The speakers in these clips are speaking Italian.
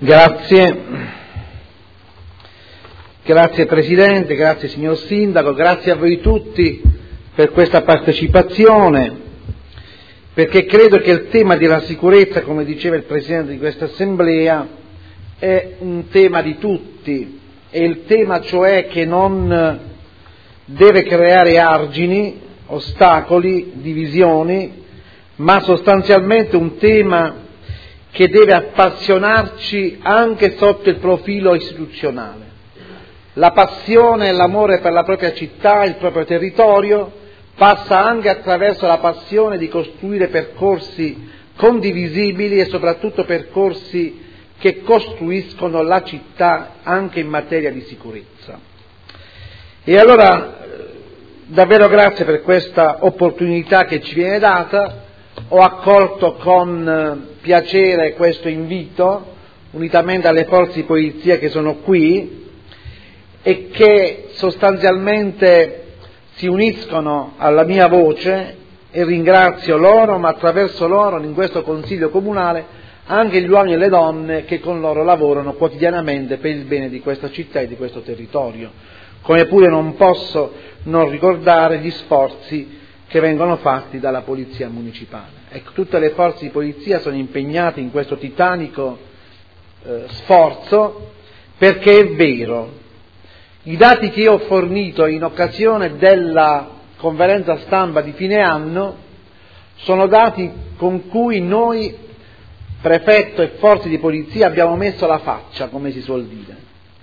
Grazie Presidente, grazie signor Sindaco, grazie a voi tutti per questa partecipazione, perché credo che il tema della sicurezza, come diceva il Presidente di questa Assemblea, è un tema di tutti, è il tema cioè che non deve creare argini, ostacoli, divisioni, ma sostanzialmente un tema che deve appassionarci anche sotto il profilo istituzionale. La passione e l'amore per la propria città, il proprio territorio, passa anche attraverso la passione di costruire percorsi condivisibili e soprattutto percorsi che costruiscono la città anche in materia di sicurezza. E allora davvero grazie per questa opportunità che ci viene data. Ho accolto con piacere questo invito, unitamente alle forze di polizia che sono qui e che sostanzialmente si uniscono alla mia voce, e ringrazio loro, ma attraverso loro in questo Consiglio Comunale anche gli uomini e le donne che con loro lavorano quotidianamente per il bene di questa città e di questo territorio. Come pure non posso non ricordare gli sforzi che vengono fatti dalla Polizia Municipale. Ecco, tutte le forze di polizia sono impegnate in questo titanico sforzo, perché è vero, i dati che io ho fornito in occasione della conferenza stampa di fine anno sono dati con cui noi, prefetto e forze di polizia, abbiamo messo la faccia, come si suol dire,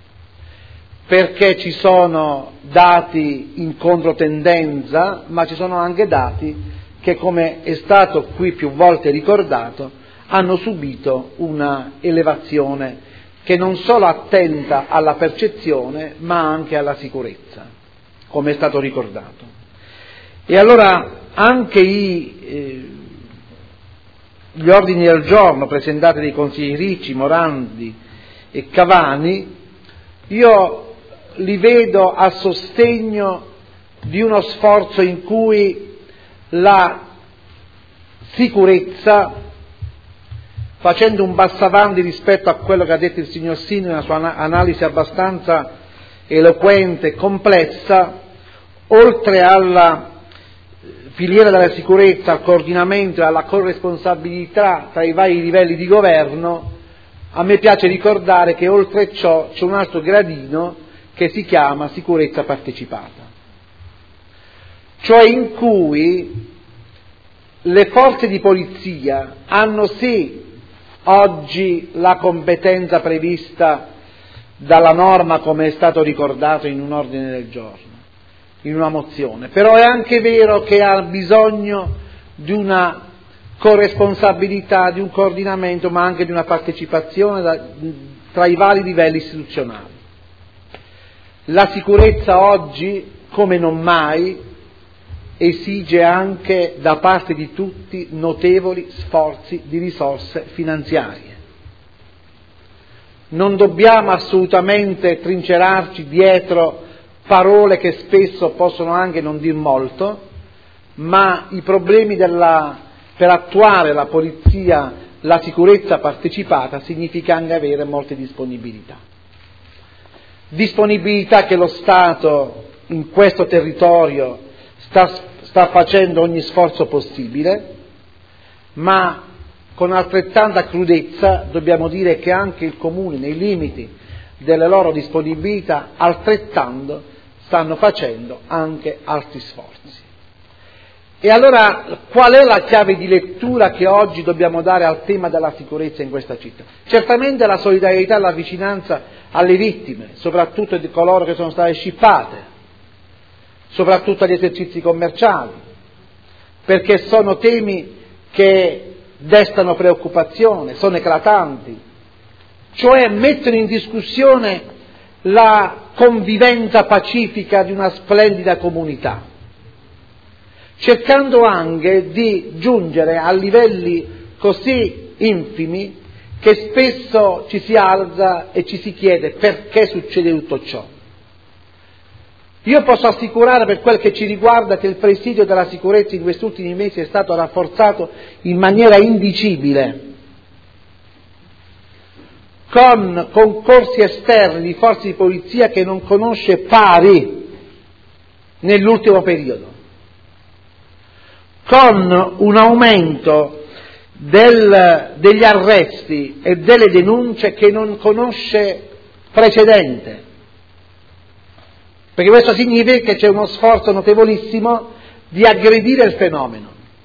perché ci sono dati in controtendenza, ma ci sono anche dati che, come è stato qui più volte ricordato, hanno subito una elevazione che non solo attenta alla percezione, ma anche alla sicurezza, come è stato ricordato. E allora anche gli ordini del giorno presentati dai consiglieri Ricci, Morandi e Cavani, io li vedo a sostegno di uno sforzo in cui la sicurezza, facendo un passo avanti rispetto a quello che ha detto il signor Sindaco nella sua analisi abbastanza eloquente e complessa, oltre alla filiera della sicurezza, al coordinamento e alla corresponsabilità tra i vari livelli di governo, a me piace ricordare che oltre ciò c'è un altro gradino che si chiama sicurezza partecipata, cioè in cui le forze di polizia hanno sì oggi la competenza prevista dalla norma, come è stato ricordato in un ordine del giorno, in una mozione, però è anche vero che ha bisogno di una corresponsabilità, di un coordinamento, ma anche di una partecipazione tra i vari livelli istituzionali. La sicurezza oggi, come non mai, esige anche da parte di tutti notevoli sforzi di risorse finanziarie. Non dobbiamo assolutamente trincerarci dietro parole che spesso possono anche non dir molto, ma i problemi per attuare la polizia, la sicurezza partecipata, significa anche avere molte disponibilità. Disponibilità che lo Stato in questo territorio sta facendo ogni sforzo possibile, ma con altrettanta crudezza dobbiamo dire che anche il Comune, nei limiti delle loro disponibilità, altrettanto stanno facendo anche altri sforzi. E allora qual è la chiave di lettura che oggi dobbiamo dare al tema della sicurezza in questa città? Certamente la solidarietà e la vicinanza alle vittime, soprattutto di coloro che sono state scippate, soprattutto agli esercizi commerciali, perché sono temi che destano preoccupazione, sono eclatanti, cioè mettono in discussione la convivenza pacifica di una splendida comunità, cercando anche di giungere a livelli così infimi che spesso ci si alza e ci si chiede perché succede tutto ciò. Io posso assicurare, per quel che ci riguarda, che il presidio della sicurezza in questi ultimi mesi è stato rafforzato in maniera indicibile, con concorsi esterni di forze di polizia che non conosce pari nell'ultimo periodo, con un aumento degli arresti e delle denunce che non conosce precedente, perché questo significa che c'è uno sforzo notevolissimo di aggredire il fenomeno,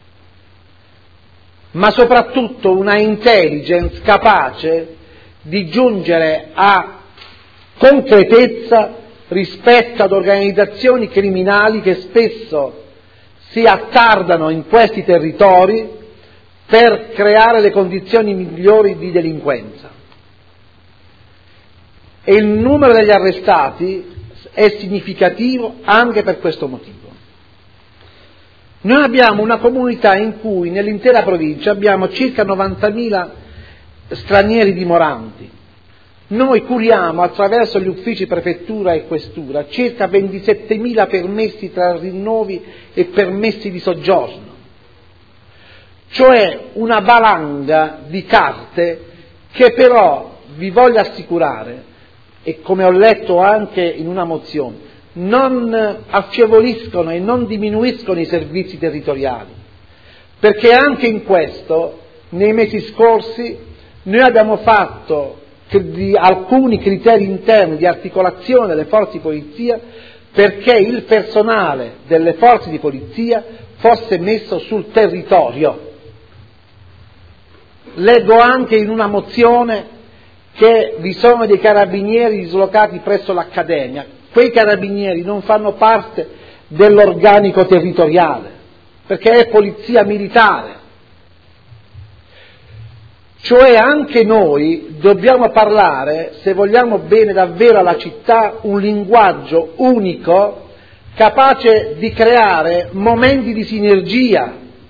ma soprattutto una intelligence capace di giungere a concretezza rispetto ad organizzazioni criminali che spesso si attardano in questi territori per creare le condizioni migliori di delinquenza. E il numero degli arrestati è significativo anche per questo motivo. Noi abbiamo una comunità in cui nell'intera provincia abbiamo circa 90.000 stranieri dimoranti. Noi curiamo attraverso gli uffici prefettura e questura circa 27.000 permessi tra rinnovi e permessi di soggiorno, cioè una valanga di carte che però, vi voglio assicurare, e come ho letto anche in una mozione, non affievoliscono e non diminuiscono i servizi territoriali, perché anche in questo, nei mesi scorsi, noi abbiamo fatto alcuni criteri interni di articolazione delle forze di polizia perché il personale delle forze di polizia fosse messo sul territorio. Leggo anche in una mozione che vi sono dei carabinieri dislocati presso l'Accademia. Quei carabinieri non fanno parte dell'organico territoriale, perché è polizia militare. Cioè anche noi dobbiamo parlare, se vogliamo bene davvero alla città, un linguaggio unico, capace di creare momenti di sinergia,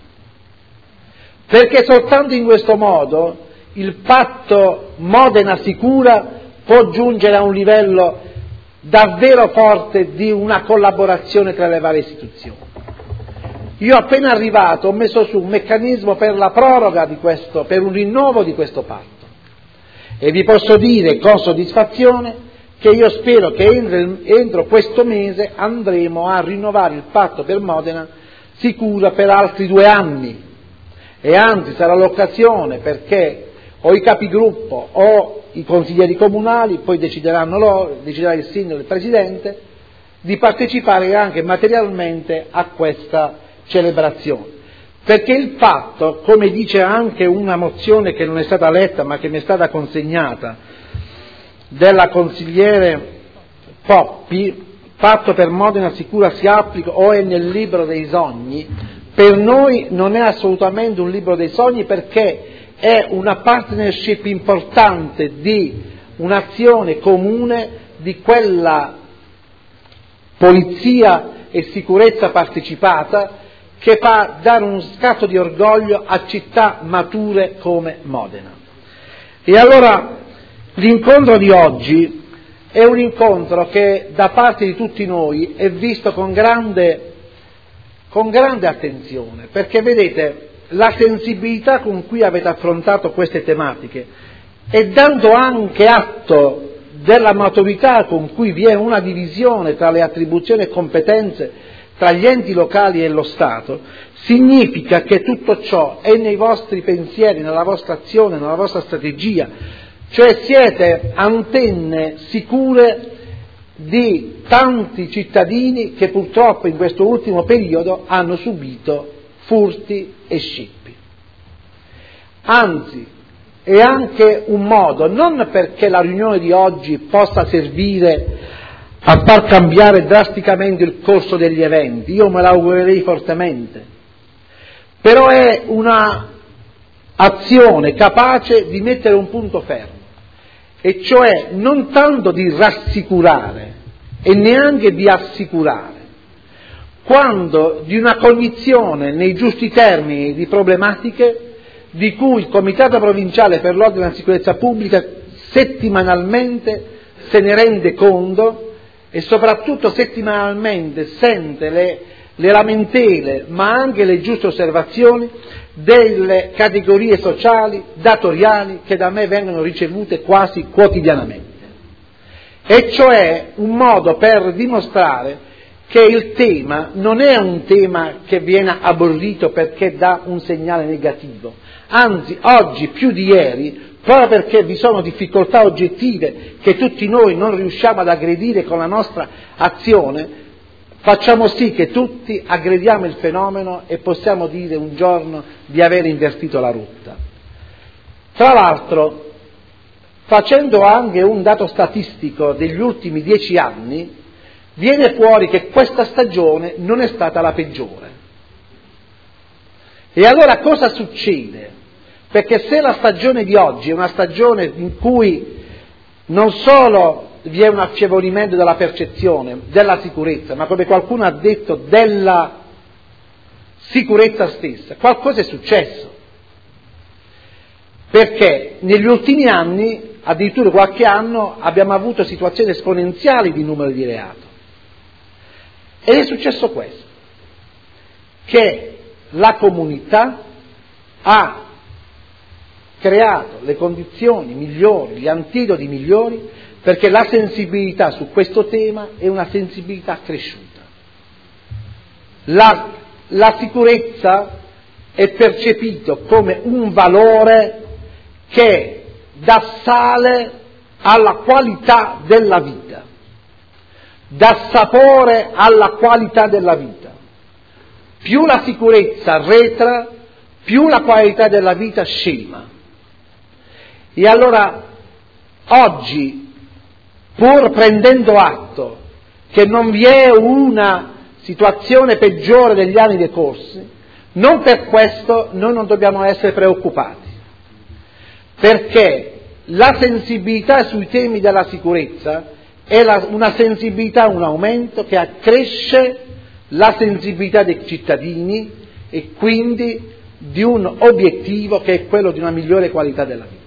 perché soltanto in questo modo il patto Modena Sicura può giungere a un livello davvero forte di una collaborazione tra le varie istituzioni. Io appena arrivato ho messo su un meccanismo per la proroga di questo, per un rinnovo di questo patto, e vi posso dire con soddisfazione che io spero che entro questo mese andremo a rinnovare il patto per Modena Sicura per altri 2 anni, e anzi sarà l'occasione perché o i capigruppo o i consiglieri comunali, poi decideranno loro, deciderà il sindaco e il presidente, di partecipare anche materialmente a questa celebrazione, perché il patto, come dice anche una mozione che non è stata letta ma che mi è stata consegnata della consigliere Poppi, patto per Modena Sicura si applica o è nel libro dei sogni, per noi non è assolutamente un libro dei sogni, perché è una partnership importante di un'azione comune di quella polizia e sicurezza partecipata che fa dare uno scatto di orgoglio a città mature come Modena. E allora l'incontro di oggi è un incontro che da parte di tutti noi è visto con grande attenzione, perché vedete la sensibilità con cui avete affrontato queste tematiche e dando anche atto della maturità con cui vi è una divisione tra le attribuzioni e competenze tra gli enti locali e lo Stato, significa che tutto ciò è nei vostri pensieri, nella vostra azione, nella vostra strategia, cioè siete antenne sicure di tanti cittadini che purtroppo in questo ultimo periodo hanno subito furti e scippi. Anzi, è anche un modo, non perché la riunione di oggi possa servire a far cambiare drasticamente il corso degli eventi, io me l'augurerei fortemente, però è una azione capace di mettere un punto fermo, e cioè non tanto di rassicurare e neanche di assicurare, quando di una cognizione nei giusti termini di problematiche di cui il Comitato Provinciale per l'Ordine e la Sicurezza Pubblica settimanalmente se ne rende conto e soprattutto settimanalmente sente le lamentele, ma anche le giuste osservazioni delle categorie sociali, datoriali, che da me vengono ricevute quasi quotidianamente. E cioè un modo per dimostrare che il tema non è un tema che viene aborrito perché dà un segnale negativo, anzi oggi più di ieri, proprio perché vi sono difficoltà oggettive che tutti noi non riusciamo ad aggredire con la nostra azione, facciamo sì che tutti aggrediamo il fenomeno e possiamo dire un giorno di aver invertito la rotta. Tra l'altro, facendo anche un dato statistico degli ultimi 10 anni, viene fuori che questa stagione non è stata la peggiore. E allora cosa succede? Perché se la stagione di oggi è una stagione in cui non solo vi è un affievolimento della percezione, della sicurezza, ma come qualcuno ha detto della sicurezza stessa, qualcosa è successo. Perché negli ultimi anni, addirittura qualche anno, abbiamo avuto situazioni esponenziali di numero di reato. Ed è successo questo, che la comunità ha creato le condizioni migliori, gli antidoti migliori, perché la sensibilità su questo tema è una sensibilità cresciuta. La sicurezza è percepito come un valore che dà sale alla qualità della vita, dà sapore alla qualità della vita. Più la sicurezza arretra, più la qualità della vita scema. E allora oggi, pur prendendo atto che non vi è una situazione peggiore degli anni decorsi, non per questo noi non dobbiamo essere preoccupati, perché la sensibilità sui temi della sicurezza è una sensibilità, un aumento che accresce la sensibilità dei cittadini e quindi di un obiettivo che è quello di una migliore qualità della vita.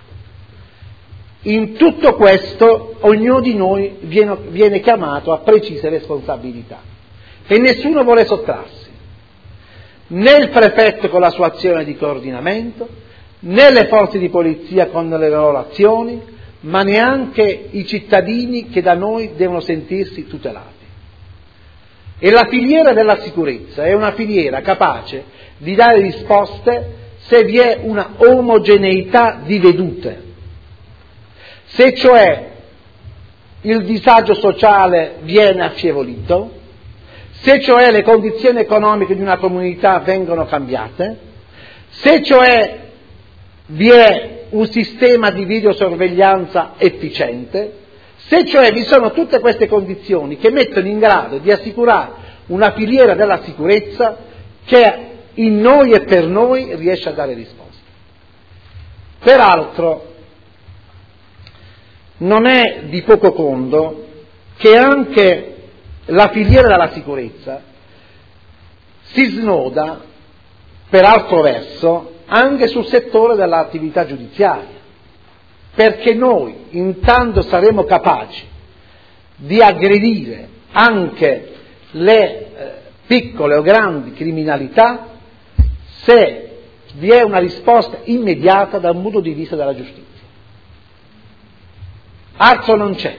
In tutto questo ognuno di noi viene chiamato a precise responsabilità e nessuno vuole sottrarsi, né il prefetto con la sua azione di coordinamento, né le forze di polizia con le loro azioni, ma neanche i cittadini che da noi devono sentirsi tutelati. E la filiera della sicurezza è una filiera capace di dare risposte se vi è una omogeneità di vedute. Se cioè il disagio sociale viene affievolito, se cioè le condizioni economiche di una comunità vengono cambiate, se cioè vi è un sistema di videosorveglianza efficiente, se cioè vi sono tutte queste condizioni che mettono in grado di assicurare una filiera della sicurezza che in noi e per noi riesce a dare risposte. Peraltro, non è di poco conto che anche la filiera della sicurezza si snoda, per altro verso, anche sul settore dell'attività giudiziaria, perché noi intanto saremo capaci di aggredire anche le piccole o grandi criminalità se vi è una risposta immediata dal punto di vista della giustizia. Altro non c'è.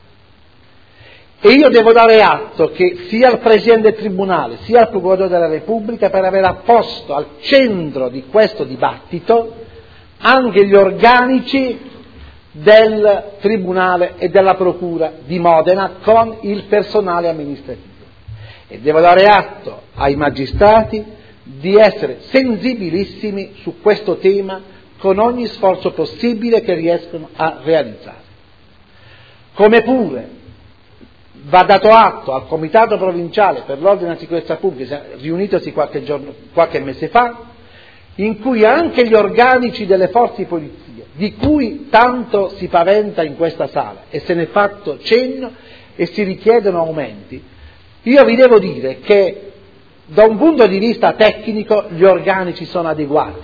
E io devo dare atto che sia al Presidente del Tribunale sia al Procuratore della Repubblica per aver posto al centro di questo dibattito anche gli organici del Tribunale e della Procura di Modena con il personale amministrativo. E devo dare atto ai magistrati di essere sensibilissimi su questo tema con ogni sforzo possibile che riescono a realizzare. Come pure va dato atto al Comitato Provinciale per l'Ordine e la Sicurezza Pubblica, riunitosi qualche mese fa, in cui anche gli organici delle forze di polizia, di cui tanto si paventa in questa sala, e se ne è fatto cenno e si richiedono aumenti, io vi devo dire che da un punto di vista tecnico gli organici sono adeguati.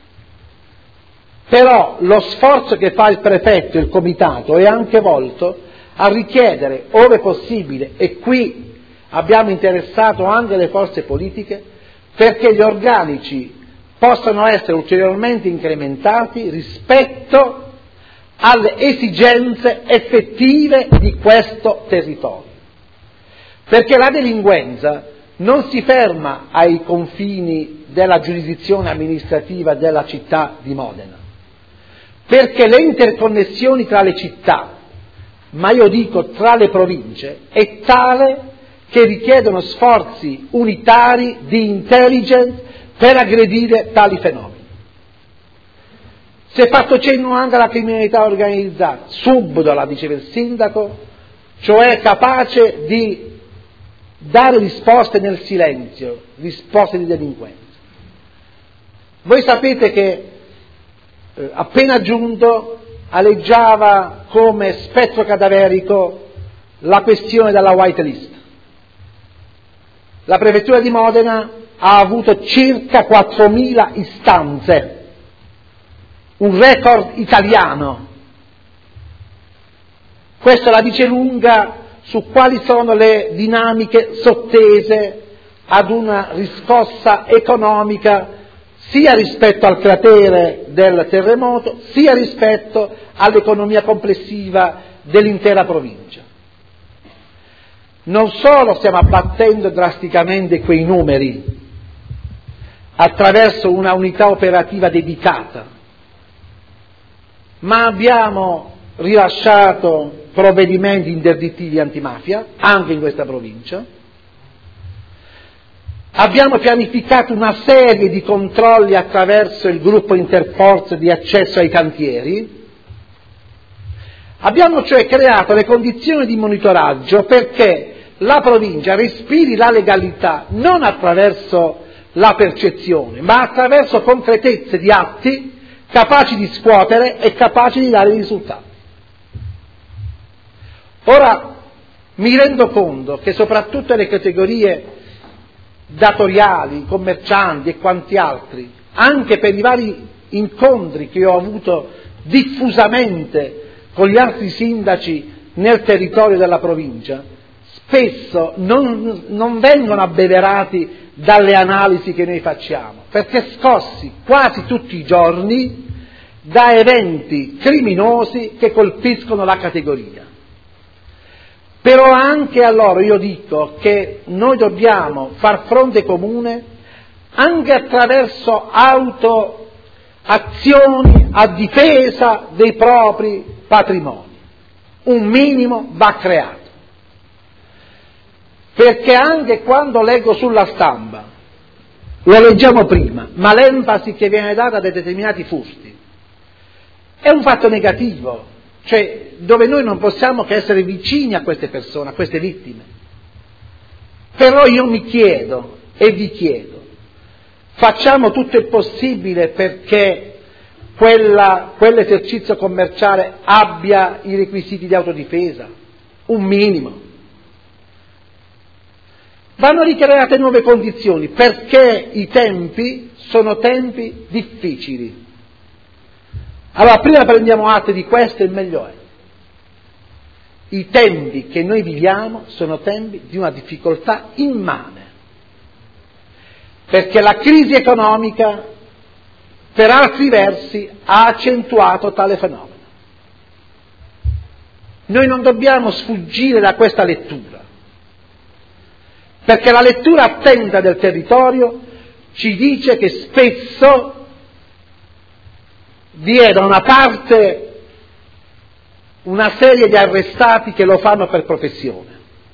Però lo sforzo che fa il prefetto e il comitato è anche volto a richiedere, ove possibile, e qui abbiamo interessato anche le forze politiche perché gli organici possano essere ulteriormente incrementati rispetto alle esigenze effettive di questo territorio. Perché la delinquenza non si ferma ai confini della giurisdizione amministrativa della città di Modena, perché le interconnessioni tra le città, ma io dico tra le province, è tale che richiedono sforzi unitari di intelligence per aggredire tali fenomeni. Si è fatto cenno anche alla criminalità organizzata, subdola, diceva il sindaco, cioè capace di dare risposte nel silenzio, risposte di delinquenza. Voi sapete che appena giunto aleggiava come spettro cadaverico la questione della white list. La prefettura di Modena ha avuto circa 4.000 istanze, un record italiano. Questo la dice lunga su quali sono le dinamiche sottese ad una riscossa economica sia rispetto al cratere del terremoto, sia rispetto all'economia complessiva dell'intera provincia. Non solo stiamo abbattendo drasticamente quei numeri attraverso una unità operativa dedicata, ma abbiamo rilasciato provvedimenti interdittivi antimafia anche in questa provincia. Abbiamo pianificato una serie di controlli attraverso il gruppo interforze di accesso ai cantieri. Abbiamo cioè creato le condizioni di monitoraggio perché la provincia respiri la legalità non attraverso la percezione, ma attraverso concretezze di atti capaci di scuotere e capaci di dare risultati. Ora mi rendo conto che soprattutto le categorie datoriali, commercianti e quanti altri, anche per i vari incontri che ho avuto diffusamente con gli altri sindaci nel territorio della provincia, spesso non vengono abbeverati dalle analisi che noi facciamo, perché scossi quasi tutti i giorni da eventi criminosi che colpiscono la categoria. Però anche a loro io dico che noi dobbiamo far fronte comune anche attraverso azioni a difesa dei propri patrimoni. Un minimo va creato. Perché anche quando leggo sulla stampa, lo leggiamo prima, ma l'enfasi che viene data a determinati furti è un fatto negativo, cioè dove noi non possiamo che essere vicini a queste persone, a queste vittime. Però io mi chiedo e vi chiedo, facciamo tutto il possibile perché quell'esercizio commerciale abbia i requisiti di autodifesa, un minimo. Vanno ricreate nuove condizioni perché i tempi sono tempi difficili. Allora prima prendiamo atto di questo e meglio è. I tempi che noi viviamo sono tempi di una difficoltà immane, perché la crisi economica per altri versi ha accentuato tale fenomeno. Noi non dobbiamo sfuggire da questa lettura, perché la lettura attenta del territorio ci dice che spesso vi è da una parte una serie di arrestati che lo fanno per professione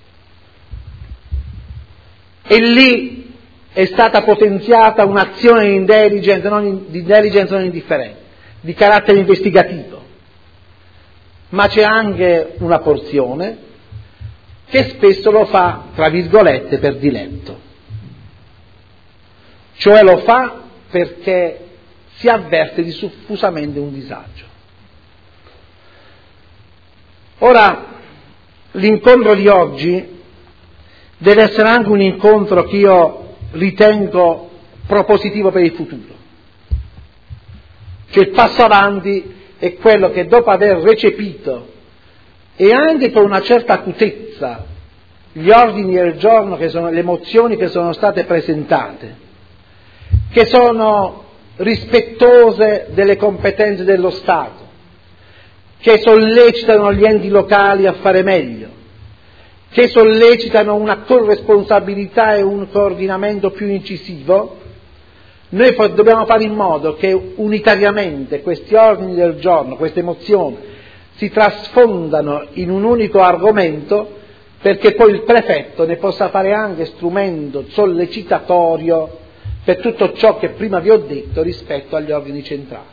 e lì è stata potenziata un'azione di intelligence non indifferente, di carattere investigativo, ma c'è anche una porzione che spesso lo fa, tra virgolette, per diletto, cioè lo fa perché si avverte diffusamente un disagio. Ora, l'incontro di oggi deve essere anche un incontro che io ritengo propositivo per il futuro. Cioè il passo avanti è quello che dopo aver recepito e anche con una certa acutezza gli ordini del giorno, che sono le mozioni che sono state presentate, che sono rispettose delle competenze dello Stato, che sollecitano gli enti locali a fare meglio, che sollecitano una corresponsabilità e un coordinamento più incisivo, noi dobbiamo fare in modo che unitariamente questi ordini del giorno, queste mozioni, si trasfondano in un unico argomento, perché poi il prefetto ne possa fare anche strumento sollecitatorio per tutto ciò che prima vi ho detto rispetto agli ordini centrali.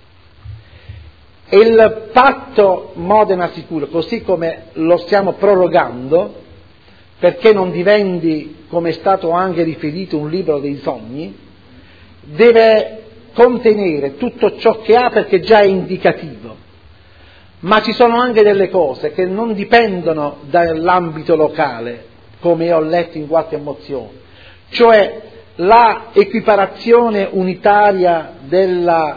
E il patto Modena Sicuro, così come lo stiamo prorogando, perché non diventi, come è stato anche riferito, un libro dei sogni, deve contenere tutto ciò che ha, perché già è indicativo, ma ci sono anche delle cose che non dipendono dall'ambito locale, come ho letto in qualche mozione, cioè la equiparazione unitaria del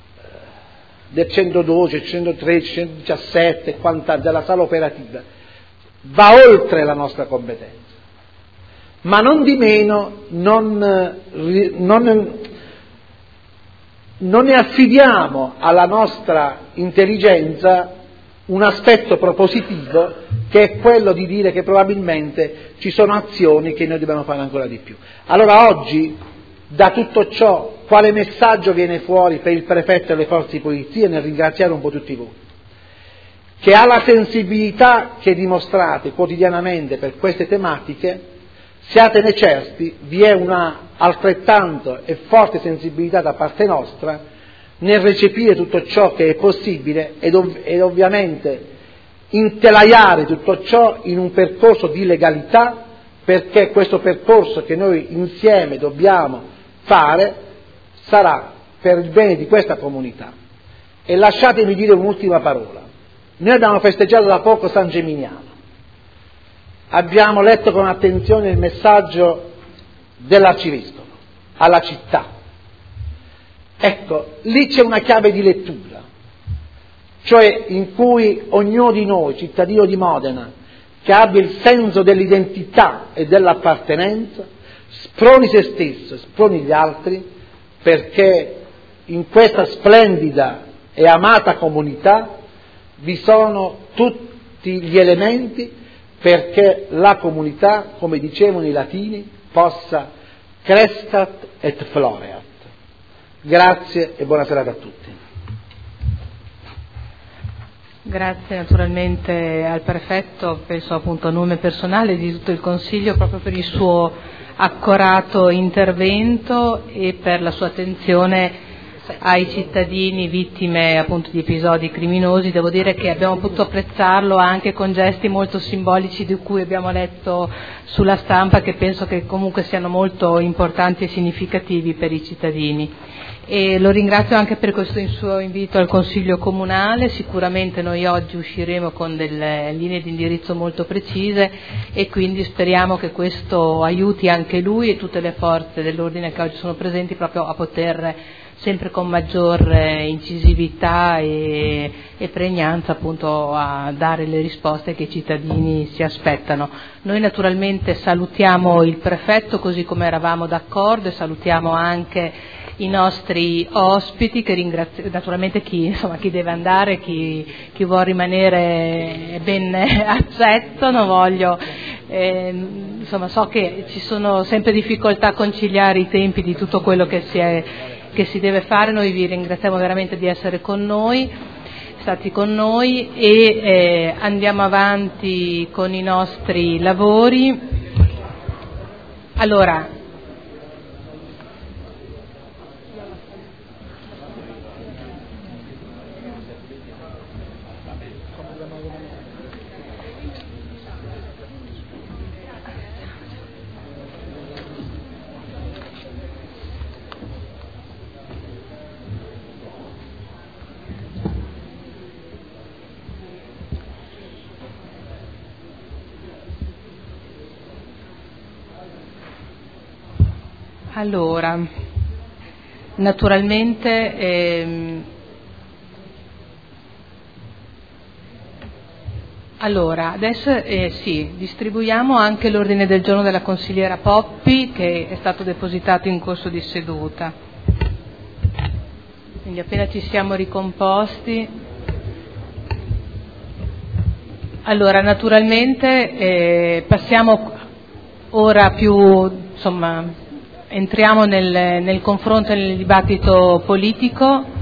112, 113, 117, della sala operativa, va oltre la nostra competenza, ma non di meno non ne affidiamo alla nostra intelligenza un aspetto propositivo, che è quello di dire che probabilmente ci sono azioni che noi dobbiamo fare ancora di più. Allora oggi, da tutto ciò, quale messaggio viene fuori per il prefetto e le forze di polizia, nel ringraziare un po' tutti voi? Che alla sensibilità che dimostrate quotidianamente per queste tematiche, siatene certi, vi è una altrettanto e forte sensibilità da parte nostra nel recepire tutto ciò che è possibile ed ovviamente intelaiare tutto ciò in un percorso di legalità, perché questo percorso che noi insieme dobbiamo fare sarà per il bene di questa comunità. E lasciatemi dire un'ultima parola. Noi abbiamo festeggiato da poco San Geminiano, abbiamo letto con attenzione il messaggio dell'arcivescovo alla città. Ecco, lì c'è una chiave di lettura, cioè in cui ognuno di noi, cittadino di Modena, che abbia il senso dell'identità e dell'appartenenza, sproni se stesso, sproni gli altri, perché in questa splendida e amata comunità vi sono tutti gli elementi perché la comunità, come dicevano i latini, possa crescat et floreat. Grazie e buona serata a tutti. Grazie naturalmente al prefetto, penso appunto a nome personale di tutto il Consiglio, proprio per il suo accorato intervento e per la sua attenzione ai cittadini vittime appunto di episodi criminosi. Devo dire che abbiamo potuto apprezzarlo anche con gesti molto simbolici di cui abbiamo letto sulla stampa, che penso che comunque siano molto importanti e significativi per i cittadini. E lo ringrazio anche per questo suo invito al Consiglio Comunale. Sicuramente noi oggi usciremo con delle linee di indirizzo molto precise e quindi speriamo che questo aiuti anche lui e tutte le forze dell'ordine che oggi sono presenti proprio a poter sempre con maggior incisività e pregnanza appunto a dare le risposte che i cittadini si aspettano. Noi naturalmente salutiamo il prefetto così come eravamo d'accordo e salutiamo anche i nostri ospiti, che ringrazio, naturalmente chi deve andare, chi vuole rimanere ben accetto, non voglio, so che ci sono sempre difficoltà a conciliare i tempi di tutto quello che si deve fare. Noi vi ringraziamo veramente di essere stati con noi e andiamo avanti con i nostri lavori. Allora, naturalmente Allora, adesso sì, distribuiamo anche l'ordine del giorno della consigliera Poppi, che è stato depositato in corso di seduta. Quindi appena ci siamo ricomposti. Allora, naturalmente passiamo ora entriamo nel confronto e nel dibattito politico.